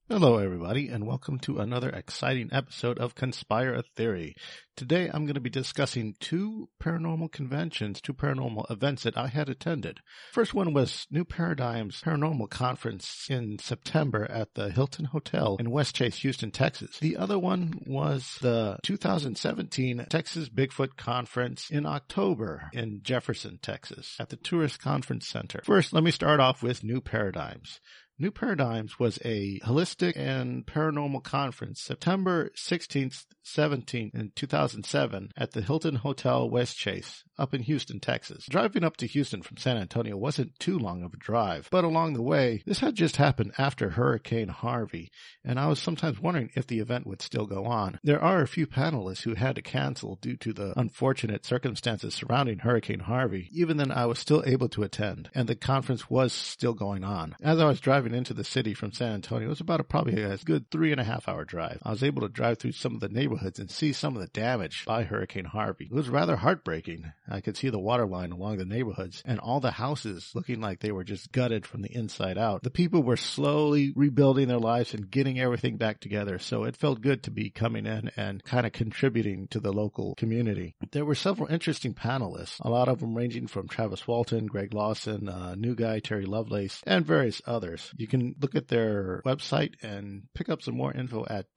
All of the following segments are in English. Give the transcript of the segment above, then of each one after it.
Hello, everybody, and welcome to another exciting episode of Conspire a Theory. Today, I'm going to be discussing two paranormal conventions, two paranormal events that I had attended. First one was New Paradigm's Paranormal Conference in September at the Hilton Hotel in West Chase, Houston, Texas. The other one was the 2017 Texas Bigfoot Conference in October in Jefferson, Texas, at the Tourist Conference Center. First, let me start off with New Paradigms. New Paradigms was a holistic and paranormal conference September 16th, 17th in 2007 at the Hilton Hotel West Chase up in Houston, Texas. Driving up to Houston from San Antonio wasn't too long of a drive, but along the way, this had just happened after Hurricane Harvey, and I was sometimes wondering if the event would still go on. There are a few panelists who had to cancel due to the unfortunate circumstances surrounding Hurricane Harvey. Even then, I was still able to attend, and the conference was still going on. As I was driving into the city from San Antonio, it was about probably a good 3.5 hour drive. I was able to drive through some of the neighborhoods and see some of the damage by Hurricane Harvey. It was rather heartbreaking. I could see the water line along the neighborhoods and all the houses looking like they were just gutted from the inside out. The people were slowly rebuilding their lives and getting everything back together, so it felt good to be coming in and kind of contributing to the local community. There were several interesting panelists, a lot of them ranging from Travis Walton, Greg Lawson, New Guy, Terry Lovelace, and various others. You can look at their website and pick up some more info at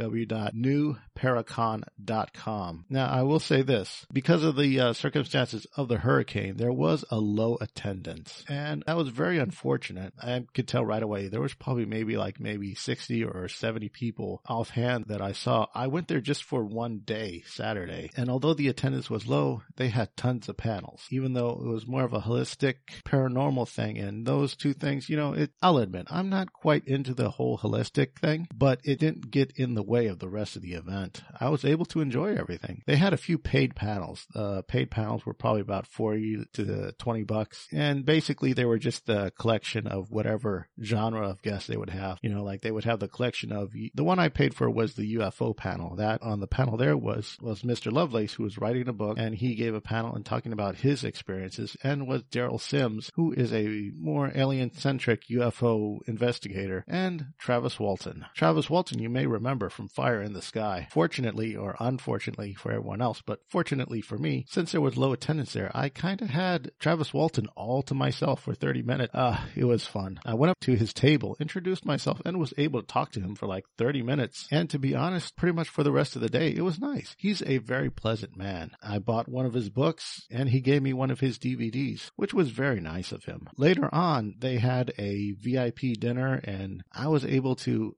www.newparacon.com. Now, I will say this. Because of the circumstances of the hurricane, there was a low attendance, and that was very unfortunate. I could tell right away. There was probably maybe 60 or 70 people offhand that I saw. I went there just for one day, Saturday, and although the attendance was low, they had tons of panels, even though it was more of a holistic paranormal thing. And those two things, I'll admit, I'm not quite into the whole holistic thing, but it didn't get in the way of the rest of the event. I was able to enjoy everything. They had a few paid panels. Paid panels were probably about $40 to $20, and basically they were just the collection of whatever genre of guests they would have. Like they would have the collection of, the one I paid for was the UFO panel. That on the panel there was Mr. Lovelace, who was writing a book, and he gave a panel and talking about his experiences, and was Daryl Sims, who is a more alien-centric UFO investigator, and Travis Walton. Travis Walton, you may remember from Fire in the Sky. Fortunately, or unfortunately for everyone else, but fortunately for me, since there was low attendance there, I kind of had Travis Walton all to myself for 30 minutes. It was fun. I went up to his table, introduced myself, and was able to talk to him for like 30 minutes. And to be honest, pretty much for the rest of the day, it was nice. He's a very pleasant man. I bought one of his books, and he gave me one of his DVDs, which was very nice of him. Later on, they had a VIP dinner, and I was able to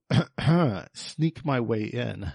sneak my way in.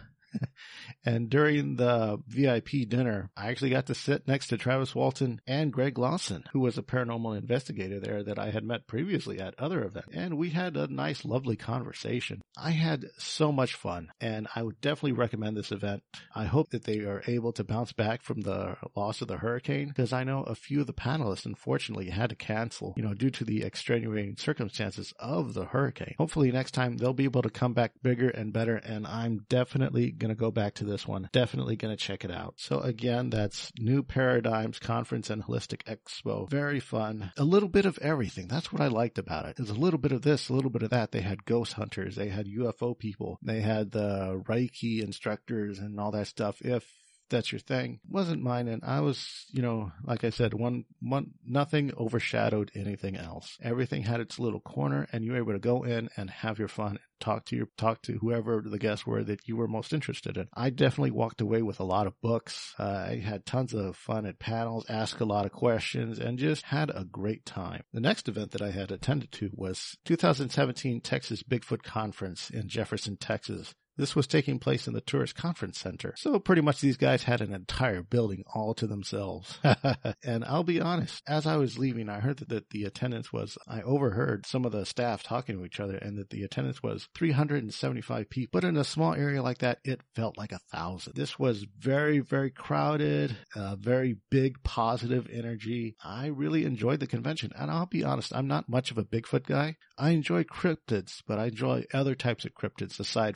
And during the VIP dinner, I actually got to sit next to Travis Walton and Greg Lawson, who was a paranormal investigator there that I had met previously at other events. And we had a nice, lovely conversation. I had so much fun, and I would definitely recommend this event. I hope that they are able to bounce back from the loss of the hurricane, because I know a few of the panelists, unfortunately, had to cancel, due to the extenuating circumstances of the hurricane. Hopefully next time they'll be able to come back bigger and better, and I'm definitely going to go back to this one. Definitely going to check it out. So again, that's New Paradigms Conference and Holistic Expo. Very fun. A little bit of everything. That's what I liked about it. There's a little bit of this, a little bit of that. They had ghost hunters. They had UFO people. They had the Reiki instructors and all that stuff. If that's your thing. Wasn't mine, and I was, like I said, nothing overshadowed anything else. Everything had its little corner, and you were able to go in and have your fun, talk to whoever the guests were that you were most interested in. I definitely walked away with a lot of books. I had tons of fun at panels, asked a lot of questions, and just had a great time. The next event that I had attended to was 2017 Texas Bigfoot Conference in Jefferson, Texas. This was taking place in the Tourist Conference Center. So pretty much these guys had an entire building all to themselves. And I'll be honest, as I was leaving, I heard that the attendance was, I overheard some of the staff talking to each other, and that the attendance was 375 people. But in a small area like that, it felt like 1,000. This was very, very crowded, very big positive energy. I really enjoyed the convention. And I'll be honest, I'm not much of a Bigfoot guy. I enjoy cryptids, but I enjoy other types of cryptids aside from just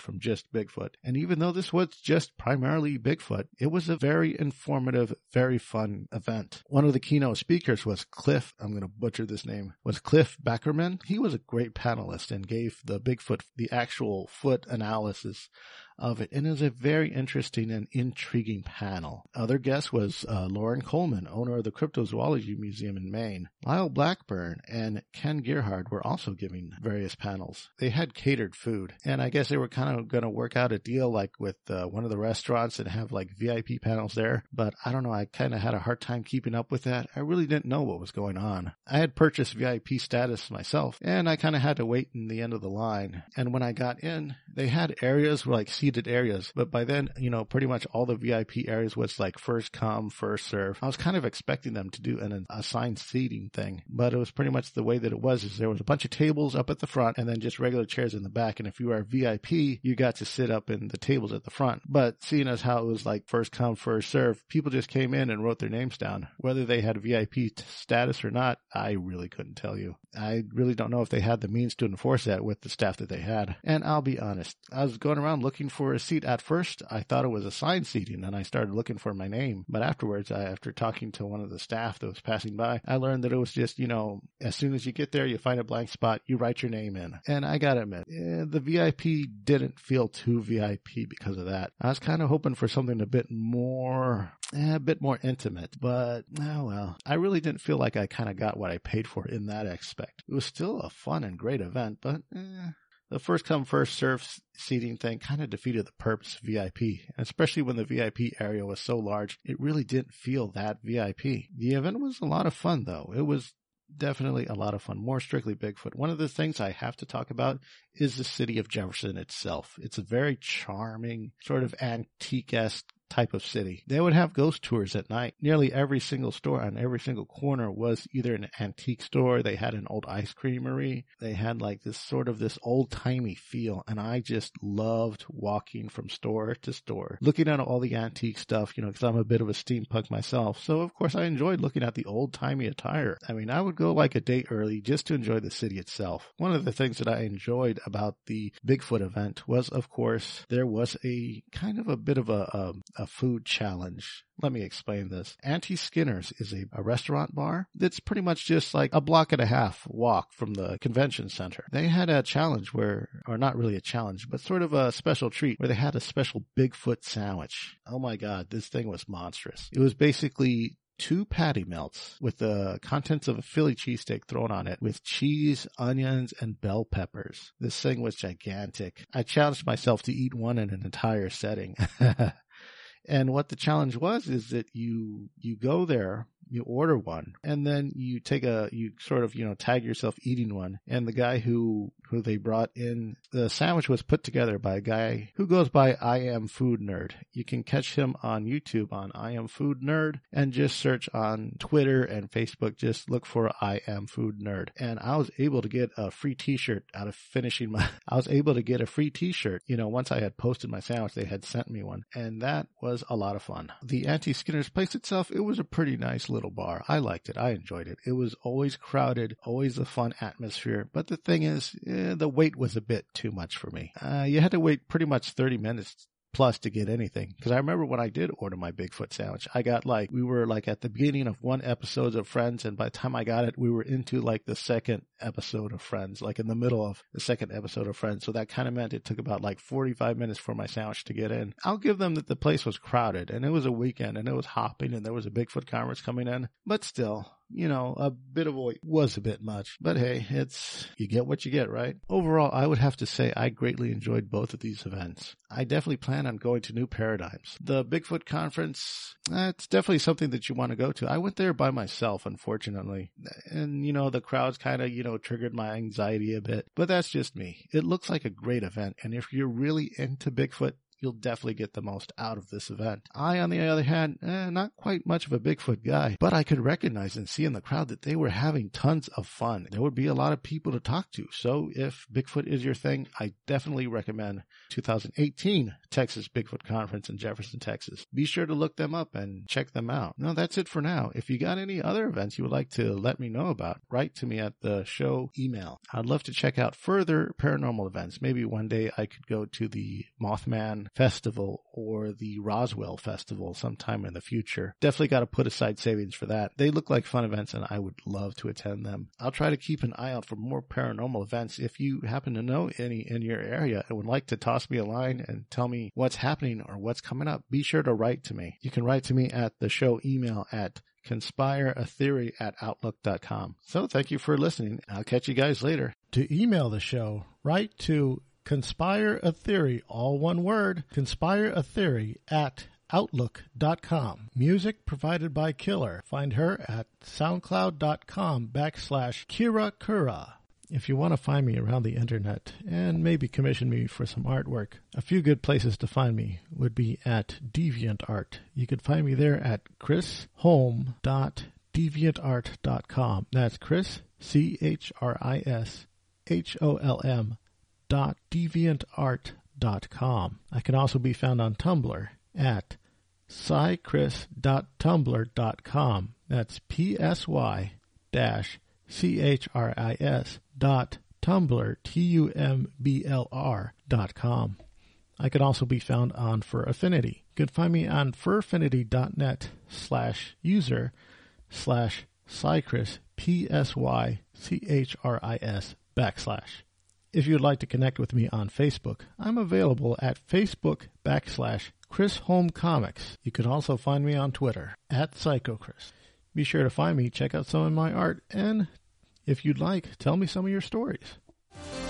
just Bigfoot. And even though this was just primarily Bigfoot, it was a very informative, very fun event. One of the keynote speakers was Cliff, I'm going to butcher this name, was Cliff Beckerman. He was a great panelist and gave the Bigfoot, the actual foot analysis of it, and it was a very interesting and intriguing panel. Other guest was Lauren Coleman, owner of the Cryptozoology Museum in Maine. Lyle Blackburn and Ken Gerhard were also giving various panels. They had catered food, and I guess they were kind of going to work out a deal like with one of the restaurants and have like VIP panels there, but I don't know, I kind of had a hard time keeping up with that. I really didn't know what was going on. I had purchased VIP status myself, and I kind of had to wait in the end of the line, and when I got in, they had areas like seated areas, but by then, pretty much all the VIP areas was like first come, first serve. I was kind of expecting them to do an assigned seating thing, but it was pretty much the way that it was, is there was a bunch of tables up at the front and then just regular chairs in the back, and if you were a VIP, you got to sit up in the tables at the front. But seeing as how it was like first come, first serve, people just came in and wrote their names down. Whether they had VIP status or not, I really couldn't tell you. I really don't know if they had the means to enforce that with the staff that they had. And I'll be honest, I was going around looking for a seat. At first, I thought it was assigned seating, and I started looking for my name. But afterwards, after talking to one of the staff that was passing by, I learned that it was just, as soon as you get there, you find a blank spot, you write your name in. And I gotta admit, the VIP didn't feel too VIP because of that. I was kind of hoping for something a bit more intimate, but well, I really didn't feel like I kind of got what I paid for in that aspect. It was still a fun and great event, but the first come first serve seating thing kind of defeated the purpose of VIP, especially when the VIP area was so large. It really didn't feel that VIP. The event was a lot of fun, though. It was definitely a lot of fun. More strictly Bigfoot. One of the things I have to talk about is the city of Jefferson itself. It's a very charming, sort of antique-esque type of city. They would have ghost tours at night. Nearly every single store on every single corner was either an antique store, they had an old ice creamery, they had like this old-timey feel, and I just loved walking from store to store, looking at all the antique stuff, because I'm a bit of a steampunk myself, so of course I enjoyed looking at the old-timey attire. I mean, I would go like a day early just to enjoy the city itself. One of the things that I enjoyed about the Bigfoot event was, of course, there was a kind of a bit of a food challenge. Let me explain this. Auntie Skinner's is a restaurant bar that's pretty much just like a block and a half walk from the convention center. They had a challenge or not really a challenge, but sort of a special treat where they had a special Bigfoot sandwich. Oh my God, this thing was monstrous. It was basically 2 patty melts with the contents of a Philly cheesesteak thrown on it with cheese, onions, and bell peppers. This thing was gigantic. I challenged myself to eat one in an entire setting. And what the challenge was is that you go there, you order one, and then you sort of tag yourself eating one. And the guy who they brought in, the sandwich was put together by a guy who goes by I Am Food Nerd. You can catch him on YouTube on I Am Food Nerd, and just search on Twitter and Facebook, just look for I Am Food Nerd. And I was able to get a free t-shirt out of finishing once I had posted my sandwich, they had sent me one, and that was a lot of fun. The Auntie Skinner's place itself, it was a pretty nice little bar. I liked it. I enjoyed it. It was always crowded, always a fun atmosphere. But the thing is, the wait was a bit too much for me. You had to wait pretty much 30 minutes plus to get anything. Because I remember when I did order my Bigfoot sandwich, we were like at the beginning of one episode of Friends, and by the time I got it, we were into like the second episode of Friends, like in the middle of the second episode of Friends. So that kind of meant it took about like 45 minutes for my sandwich to get in. I'll give them that the place was crowded, and it was a weekend, and it was hopping, and there was a Bigfoot conference coming in, but still, a bit of a wait was a bit much. But hey, you get what you get, right? Overall, I would have to say I greatly enjoyed both of these events. I definitely plan on going to New Paradigms. The Bigfoot conference, it's definitely something that you want to go to. I went there by myself, unfortunately. And, the crowds kind of, triggered my anxiety a bit. But that's just me. It looks like a great event. And if you're really into Bigfoot, you'll definitely get the most out of this event. I, on the other hand, not quite much of a Bigfoot guy, but I could recognize and see in the crowd that they were having tons of fun. There would be a lot of people to talk to. So if Bigfoot is your thing, I definitely recommend 2018 Texas Bigfoot Conference in Jefferson, Texas. Be sure to look them up and check them out. No, that's it for now. If you got any other events you would like to let me know about, write to me at the show email. I'd love to check out further paranormal events. Maybe one day I could go to the Mothman Festival or the Roswell Festival sometime in the future. Definitely got to put aside savings for that. They look like fun events and I would love to attend them. I'll try to keep an eye out for more paranormal events. If you happen to know any in your area and would like to toss me a line and tell me what's happening or what's coming up, be sure to write to me. You can write to me at the show email at conspireatheory@outlook.com. So thank you for listening. I'll catch you guys later. To email the show, write to conspireatheory, all one word, conspireatheory@outlook.com. Music provided by Killer. Find her at soundcloud.com/Kira Kura. If you want to find me around the internet and maybe commission me for some artwork, a few good places to find me would be at DeviantArt. You can find me there at chrisholm.deviantart.com. That's Chris, ChrisHolm.deviantart.com. I can also be found on Tumblr at psychris.tumblr.com. That's psychris.tumblr.com. I could also be found on Fur Affinity. You can find me on furaffinity.net/user/psychris, PSYCHRIS /. If you'd like to connect with me on Facebook, I'm available at Facebook/Chris Holm Comics. You can also find me on Twitter at PsychoChris. Be sure to find me, check out some of my art, and if you'd like, tell me some of your stories.